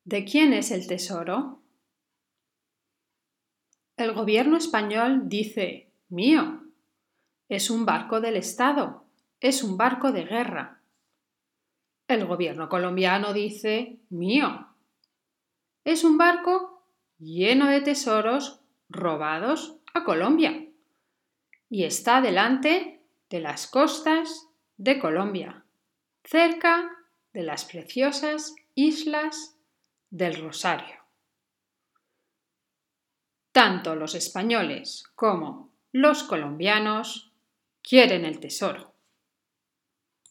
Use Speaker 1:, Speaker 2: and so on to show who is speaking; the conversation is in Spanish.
Speaker 1: ¿De quién es el tesoro? El gobierno español dice mío. Es un barco del Estado. Es un barco de guerra. El gobierno colombiano dice mío. Es un barco lleno de tesoros robados a Colombia y está delante de las costas de Colombia, cerca de las preciosas islas del Rosario. Tanto los españoles como los colombianos quieren el tesoro.